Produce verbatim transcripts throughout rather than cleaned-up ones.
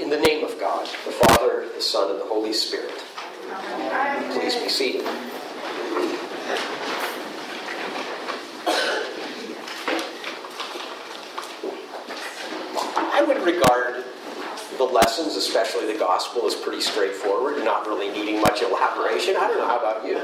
In the name of God, the Father, the Son, and the Holy Spirit. Please be seated. I would regard the lessons, especially the gospel, as pretty straightforward and not really needing much elaboration. I don't know, how about you?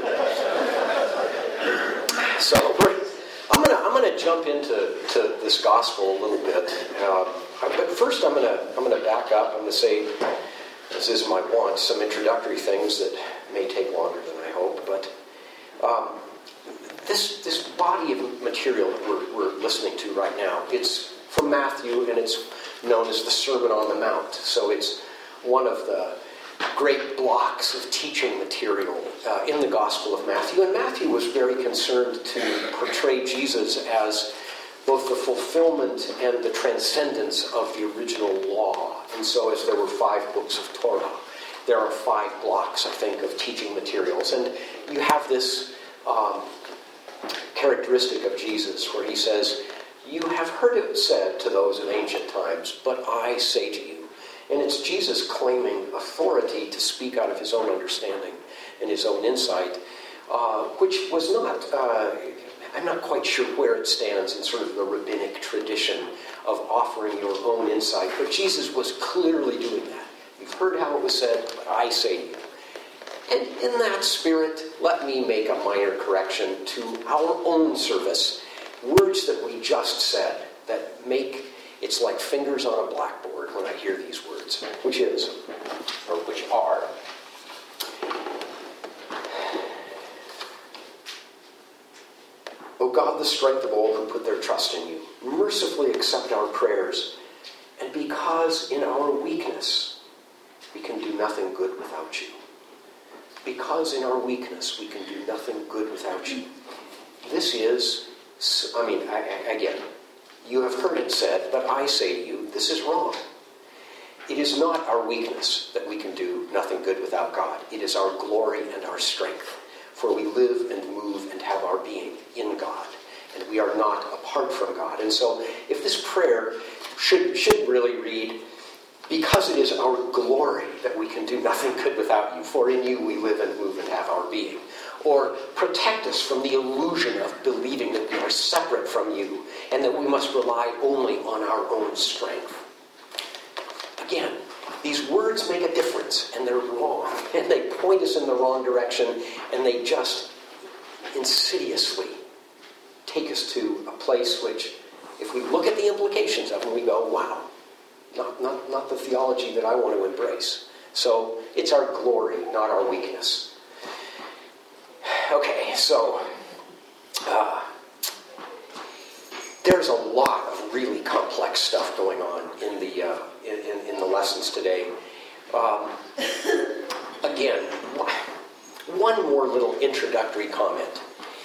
So we're, I'm gonna I'm gonna jump into to this gospel a little bit. Um, but first, I'm gonna I'm gonna back up. I'm gonna say, as is my want, some introductory things that may take longer than I hope. But um, this this body of material that we're we're listening to right now, it's from Matthew, and it's known as the Sermon on the Mount. So it's one of the great blocks of teaching material uh, in the Gospel of Matthew. And Matthew was very concerned to portray Jesus as both the fulfillment and the transcendence of the original law. And so as there were five books of Torah, there are five blocks, I think, of teaching materials. And you have this um, characteristic of Jesus where he says, "You have heard it said to those in ancient times, but I say to you." And it's Jesus claiming authority to speak out of his own understanding and his own insight, uh, which was not, uh, I'm not quite sure where it stands in sort of the rabbinic tradition of offering your own insight. But Jesus was clearly doing that. You've heard how it was said, but I say to you. And in that spirit, let me make a minor correction to our own service. Words that we just said that make, it's like fingers on a blackboard when I hear these words, which is, or which are, O God, the strength of all who put their trust in you, mercifully accept our prayers, and because in our weakness we can do nothing good without you. Because in our weakness we can do nothing good without you. This is, I mean, I, I, again, you have heard it said, but I say to you, this is wrong. It is not our weakness that we can do nothing good without God. It is our glory and our strength. For we live and move and have our being in God. And we are not apart from God. And so if this prayer should, should really read, because it is our glory that we can do nothing good without you, for in you we live and move and have our being. Or protect us from the illusion of believing that we are separate from you and that we must rely only on our own strength. Again, these words make a difference, and they're wrong. And they point us in the wrong direction, and they just insidiously take us to a place which, if we look at the implications of them, we go, wow, not, not, not the theology that I want to embrace. So it's our glory, not our weakness. Okay, so uh, there's a lot of really complex stuff going on in the uh, in, in, in the lessons today. Um, again, one more little introductory comment.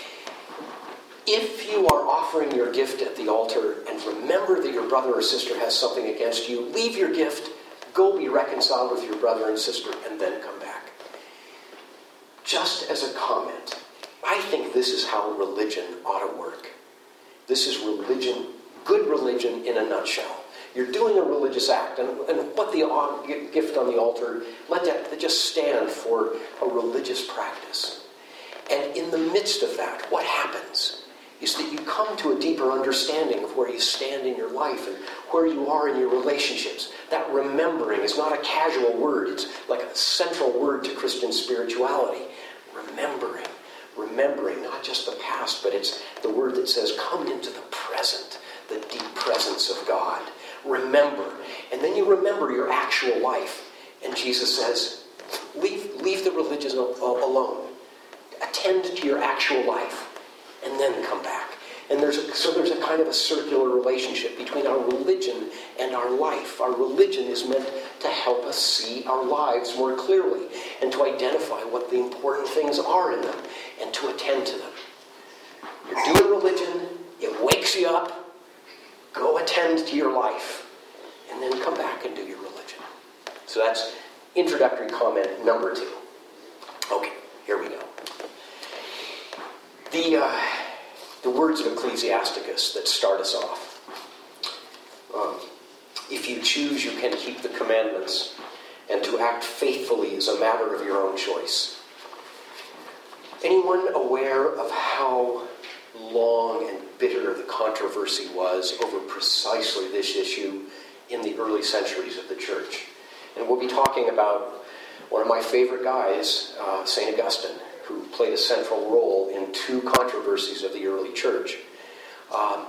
If you are offering your gift at the altar and remember that your brother or sister has something against you, leave your gift, go be reconciled with your brother and sister, and then come back. Just as a comment, I think this is how religion ought to work. This is religion, good religion in a nutshell. You're doing a religious act, and, and put the gift on the altar, let that just stand for a religious practice. And in the midst of that, what happens is that you come to a deeper understanding of where you stand in your life and where you are in your relationships. That remembering is not a casual word. It's like a central word to Christian spirituality. Remembering. Remembering not just the past, but it's the word that says come into the present, the deep presence of God. Remember. And then you remember your actual life. And Jesus says, leave, leave the religion alone. Attend to your actual life. And then come back. And there's a, so there's a kind of a circular relationship between our religion and our life. Our religion is meant to help us see our lives more clearly and to identify what the important things are in them and to attend to them. You're doing religion, it wakes you up, go attend to your life, and then come back and do your religion. So that's introductory comment number two. Okay, here we go. The, uh, the words of Ecclesiasticus that start us off. Um, If you choose, you can keep the commandments, and to act faithfully is a matter of your own choice. Anyone aware of how long and bitter the controversy was over precisely this issue in the early centuries of the church? And we'll be talking about one of my favorite guys, uh, Saint Augustine, who played a central role in two controversies of the early church. Um,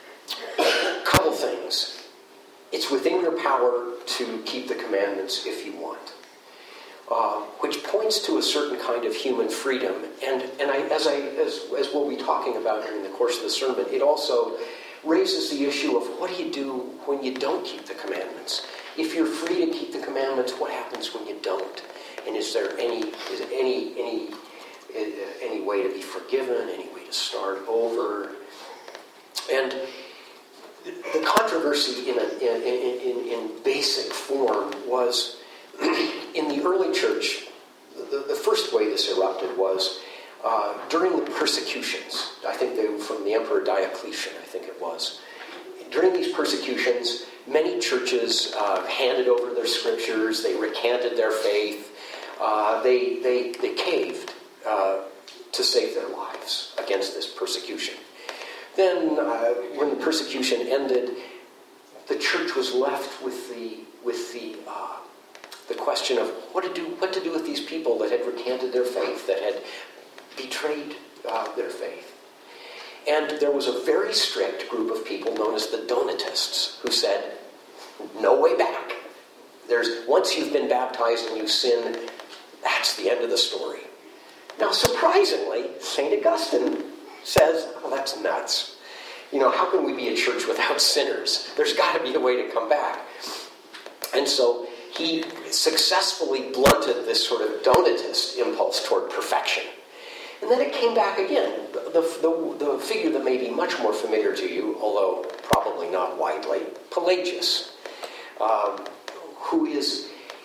a couple things. It's within your power to keep the commandments if you want, uh, which points to a certain kind of human freedom. And and I, as I as as we'll be talking about during the course of the sermon, it also raises the issue of what do you do when you don't keep the commandments? If you're free to keep the commandments, what happens when you don't? And is there any is any any uh, any way to be forgiven? Any way to start over? And the controversy in, a, in, in, in basic form was, in the early church, the, the first way this erupted was uh, during the persecutions. I think they were from the Emperor Diocletian, I think it was. During these persecutions, many churches uh, handed over their scriptures, they recanted their faith, uh, they, they, they caved uh, to save their lives against this persecution. Then, uh, when the persecution ended, the church was left with the with the uh, the question of what to do what to do with these people that had recanted their faith, that had betrayed uh, their faith. And there was a very strict group of people known as the Donatists who said, "No way back. There's once you've been baptized and you sin, that's the end of the story." Now, surprisingly, Saint Augustine says, "Oh, that's nuts. You know, how can we be a church without sinners? There's got to be a way to come back." And so he successfully blunted this sort of Donatist impulse toward perfection. And then it came back again. The, the, the figure that may be much more familiar to you, although probably not widely, Pelagius, um, who is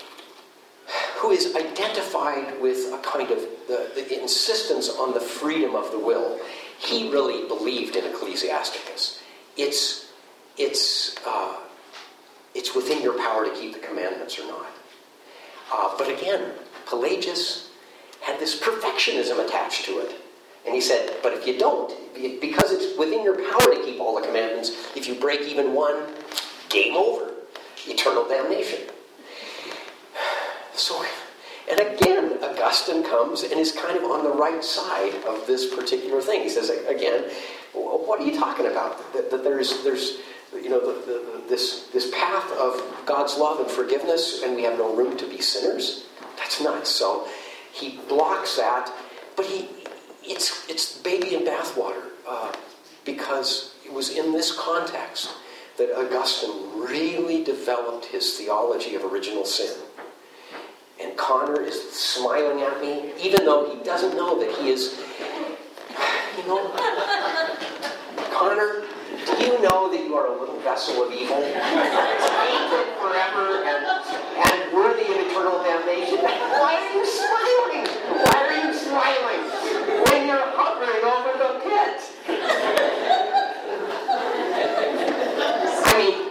who is identified with a kind of the, the insistence on the freedom of the will. He really believed in Ecclesiasticus. It's it's uh, it's within your power to keep the commandments or not. Uh, but again, Pelagius had this perfectionism attached to it. And he said, but if you don't, because it's within your power to keep all the commandments, if you break even one, game over. Eternal damnation. So, and again, Augustine comes and is kind of on the right side of this particular thing. He says, again, what are you talking about? That, that there's, there's, you know, the, the, this this path of God's love and forgiveness, and we have no room to be sinners? That's nuts. So he blocks that, but he, it's it's baby in bathwater uh, because it was in this context that Augustine really developed his theology of original sin. And Connor is smiling at me, even though he doesn't know that he is, you know, Connor, do you know that you are a little vessel of evil, tainted forever and, and worthy of eternal damnation? Why are you smiling? Why are you smiling when you're hovering over the pit? I mean,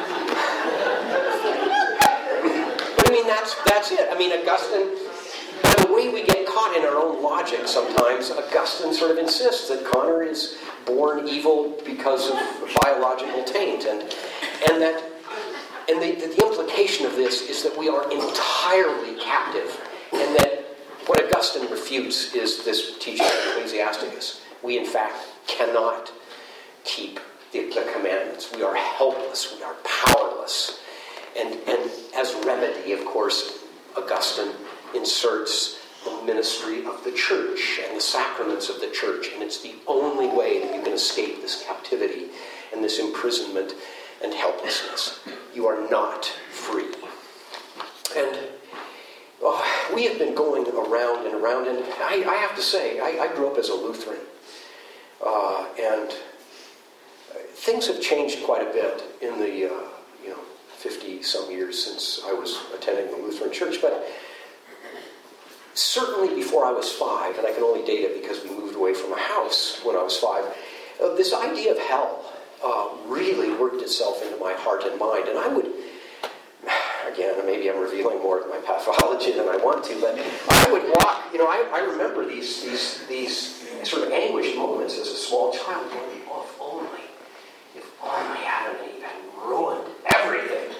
but I mean that's that's it. I mean, Augustine. By the way we get caught in our own logic sometimes, Augustine sort of insists that Connor is born evil because of biological taint, and and that and the, the implication of this is that we are entirely captive, and that what Augustine refutes is this teaching of Ecclesiasticus. We in fact cannot keep the, the commandments. We are helpless. We are powerless, and and as remedy, of course, Augustine inserts the ministry of the church and the sacraments of the church, and it's the only way that you can escape this captivity and this imprisonment and helplessness. You are not free. And oh, we have been going around and around, and I, I have to say, I, I grew up as a Lutheran, uh, and things have changed quite a bit in the uh, you know fifty some years since I was attending the Lutheran Church, but certainly before I was five, and I can only date it because we moved away from a house when I was five, uh, this idea of hell uh, really worked itself into my heart heart and mind. And I would, again, maybe I'm revealing more of my pathology than I want to, but I would walk, you know, I, I remember these, these, these sort of anguished moments as a small child going, oh, if only, if only Adam and Eve had ruined everything.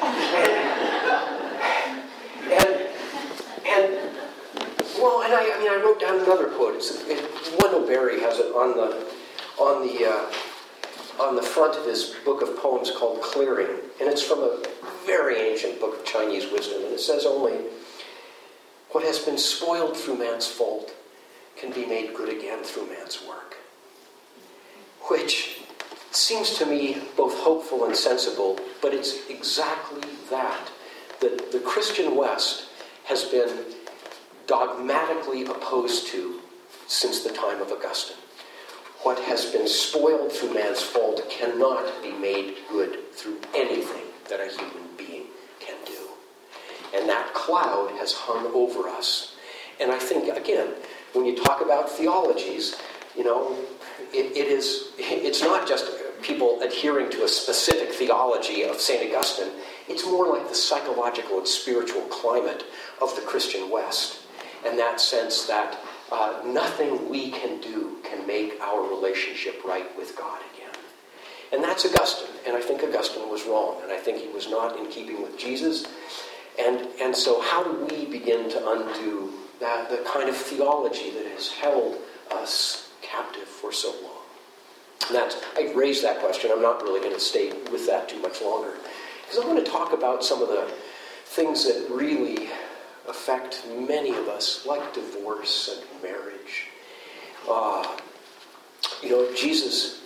And, and, and well, and I, I mean, I wrote down another quote. It's, it, Wendell Berry has it on the, on the, uh, on the front of his book of poems called Clearing, and it's from a very ancient book of Chinese wisdom, and it says only, what has been spoiled through man's fault can be made good again through man's work. Which seems to me both hopeful and sensible, but it's exactly that. That the Christian West has been dogmatically opposed to since the time of Augustine. What has been spoiled through man's fault cannot be made good through anything that a human being can do. And that cloud has hung over us. And I think, again, when you talk about theologies, you know, it, it is, it's not just people adhering to a specific theology of Saint Augustine. It's more like the psychological and spiritual climate of the Christian West. In that sense that uh, nothing we can do can make our relationship right with God again. And that's Augustine. And I think Augustine was wrong. And I think he was not in keeping with Jesus. And, and so how do we begin to undo that, the kind of theology that has held us captive for so long? And that's, I raised that question. I'm not really going to stay with that too much longer. Because I want to talk about some of the things that really affect many of us, like divorce and marriage. Uh, you know, Jesus,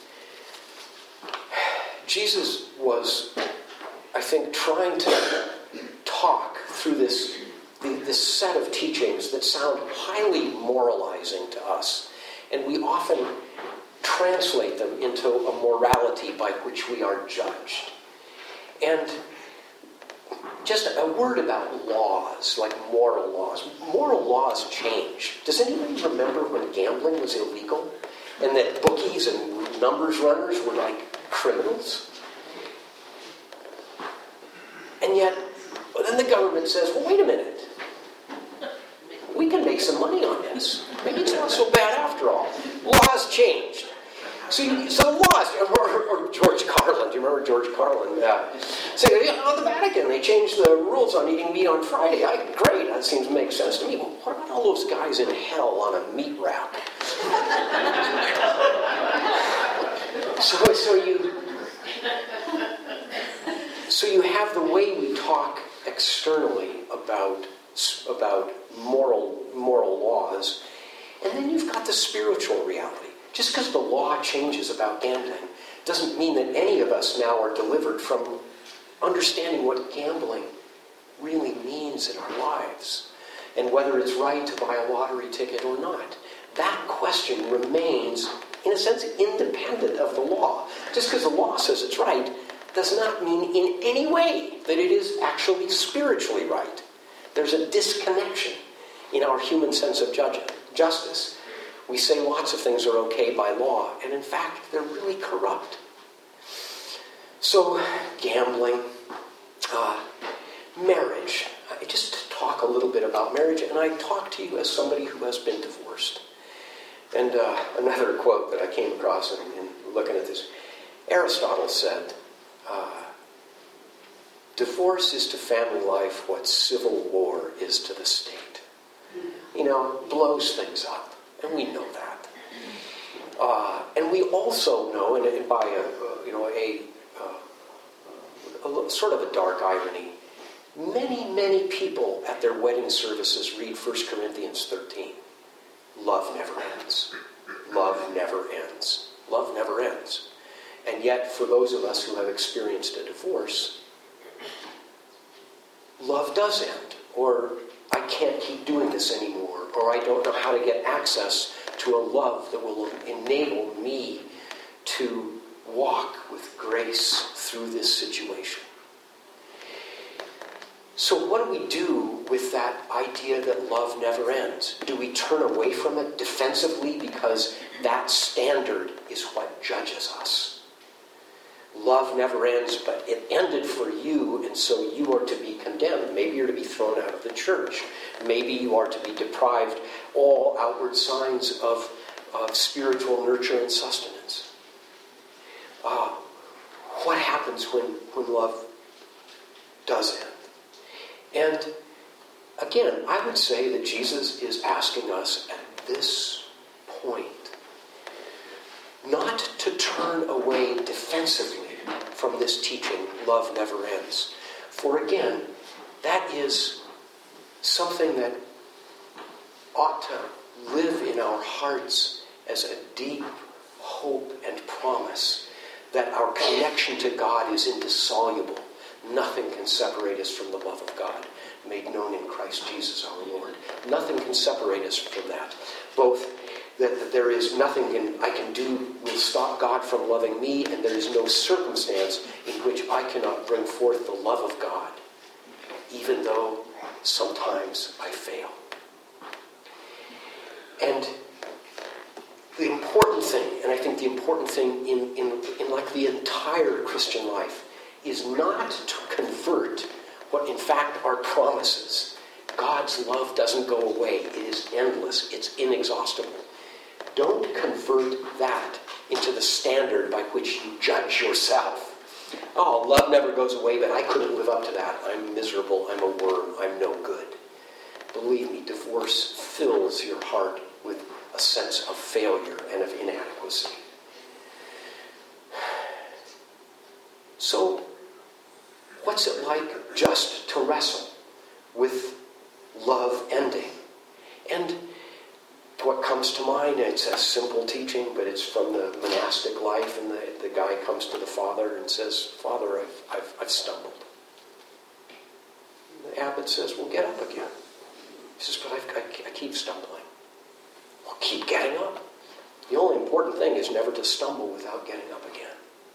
Jesus was, I think, trying to talk through this, this set of teachings that sound highly moralizing to us. And we often translate them into a morality by which we are judged. And just a word about laws, like moral laws. Moral laws change. Does anybody remember when gambling was illegal? And that bookies and numbers runners were like criminals? And yet, well, then the government says, well, wait a minute. We can make some money on this. Maybe it's not so bad after all. Laws changed. So, you, so laws, or, or George Carlin, do you remember George Carlin? Uh, saying, you know, the Vatican, they changed the rules on eating meat on Friday. I, great, that seems to make sense to me. Well, what about all those guys in hell on a meat wrap? so, so you, so you have the way we talk externally about about moral moral laws, and then you've got the spiritual reality. Just because the law changes about gambling doesn't mean that any of us now are delivered from understanding what gambling really means in our lives and whether it's right to buy a lottery ticket or not. That question remains, in a sense, independent of the law. Just because the law says it's right does not mean in any way that it is actually spiritually right. There's a disconnection in our human sense of judge- justice. We say lots of things are okay by law, and in fact, they're really corrupt. So, gambling, uh, marriage. I just to talk a little bit about marriage, and I talk to you as somebody who has been divorced. And uh, another quote that I came across in, in looking at this, Aristotle said, uh, divorce is to family life what civil war is to the state. You know, blows things up. And we know that. Uh, and we also know, and, and by a, uh, you know, a, uh, a sort of a dark irony, many, many people at their wedding services read First Corinthians thirteen. Love never ends. Love never ends. Love never ends. And yet, for those of us who have experienced a divorce, love does end. Or, I can't keep doing this anymore. Or I don't know how to get access to a love that will enable me to walk with grace through this situation. So what do we do with that idea that love never ends? Do we turn away from it defensively because that standard is what judges us? love never ends, but it ended for you, and so you are to be condemned. Maybe you're to be thrown out of the church. Maybe you are to be deprived all outward signs of, of spiritual nurture and sustenance. Uh, what happens when, when love does end? And again, I would say that Jesus is asking us at this point not to turn away defensively from this teaching, love never ends. For again, that is something that ought to live in our hearts as a deep hope and promise that our connection to God is indissoluble. Nothing can separate us from the love of God, made known in Christ Jesus our Lord. Nothing can separate us from that. Both that, that there is nothing in, I can do will stop God from loving me, and there is no circumstance in which I cannot bring forth the love of God, even though sometimes I fail. And the important thing, and I think the important thing in, in, in like the entire Christian life, is not to convert what in fact are promises. God's love doesn't go away. It is endless. It's inexhaustible. Don't convert that into the standard by which you judge yourself. Oh, love never goes away, but I couldn't live up to that. I'm miserable. I'm a worm. I'm no good. Believe me, divorce fills your heart with a sense of failure and of inadequacy. So, what's it like just to wrestle with love ending? And what comes to mind, it's a simple teaching, but it's from the monastic life, and the, the guy comes to the father and says, Father, I've, I've, I've stumbled. And the abbot says, well, get up again. He says, but I've, I, I keep stumbling. Well, keep getting up. The only important thing is never to stumble without getting up again.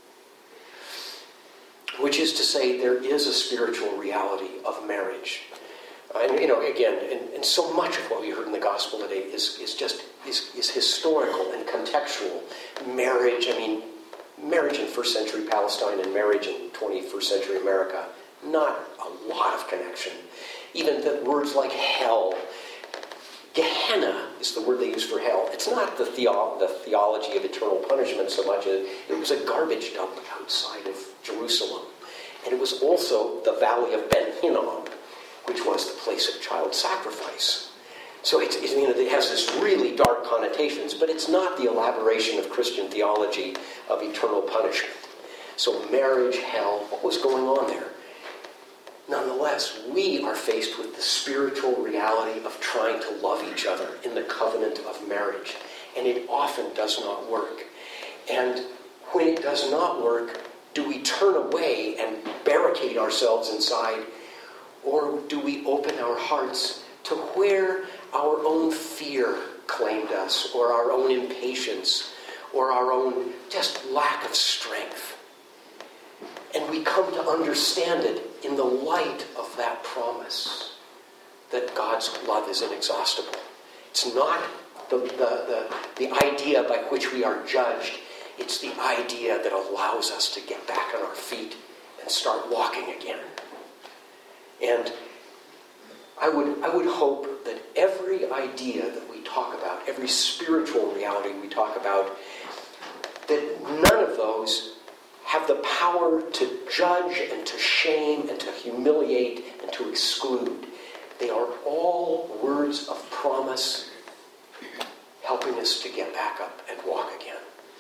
Which is to say, there is a spiritual reality of marriage. Uh, and, you know, again, and, and so much of what we heard in the gospel today is, is just is, is historical and contextual. Marriage, I mean, marriage in first century Palestine and marriage in twenty-first century America, not a lot of connection. Even the words like hell. Gehenna is the word they use for hell. It's not the, theo- the theology of eternal punishment so much as it was a garbage dump outside of Jerusalem. And it was also the valley of Ben Hinnom, which was the place of child sacrifice. So it's, it's, you know, it has this really dark connotations, but it's not the elaboration of Christian theology of eternal punishment. So marriage, hell, what was going on there? Nonetheless, we are faced with the spiritual reality of trying to love each other in the covenant of marriage. And it often does not work. And when it does not work, do we turn away and barricade ourselves inside? Or do we open our hearts to where our own fear claimed us, or our own impatience, or our own just lack of strength? And we come to understand it in the light of that promise that God's love is inexhaustible. It's not the, the, the, the idea by which we are judged. It's the idea that allows us to get back on our feet and start walking again. And I would, I would hope that every idea that we talk about, every spiritual reality we talk about, that none of those have the power to judge and to shame and to humiliate and to exclude. They are all words of promise, helping us to get back up and walk again.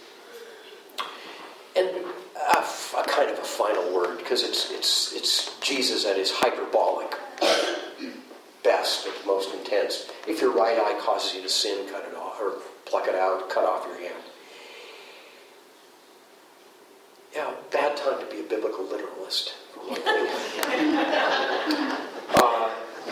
And a, a kind of a final word, because it's it's it's Jesus at his hyperbolic best, at most intense. If your right eye causes you to sin, cut it off, or pluck it out, cut off your hand. Yeah, bad time to be a biblical literalist. uh,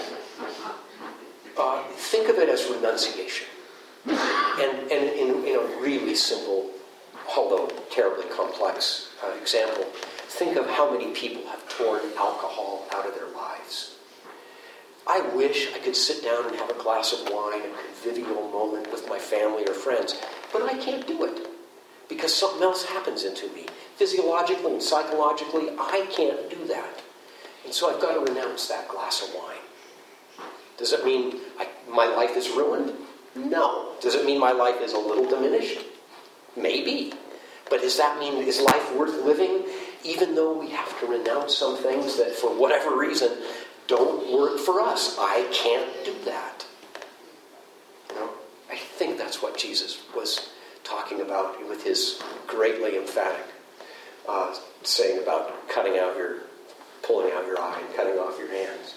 uh, think of it as renunciation. And, and in, in a really simple, although terribly complex uh, example, think of how many people have torn alcohol out of their lives. I wish I could sit down and have a glass of wine, a convivial moment with my family or friends, but I can't do it. because something else happens into me. Physiologically and psychologically, I can't do that. And so I've got to renounce that glass of wine. Does it mean I, my life is ruined? No. Does it mean my life is a little diminished? Maybe. But does that mean, is life worth living, even though we have to renounce some things that, for whatever reason, don't work for us? I can't do that. You know, I think that's what Jesus was talking about with his greatly emphatic uh, saying about cutting out your, pulling out your eye and cutting off your hands.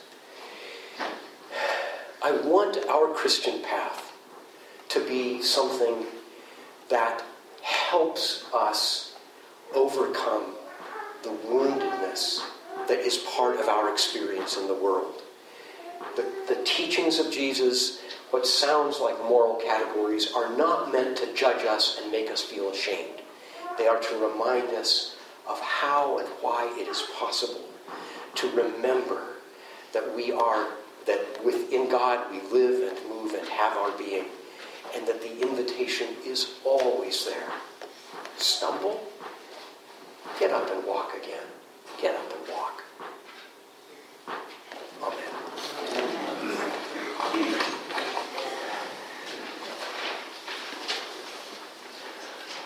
I want our Christian path to be something that helps us overcome the woundedness that is part of our experience in the world. The, the teachings of Jesus, what sounds like moral categories, are not meant to judge us and make us feel ashamed. They are to remind us of how and why it is possible to remember that we are, that within God we live and move and have our being, and that the invitation is always there. Stumble? Get up and walk again. Get up and walk.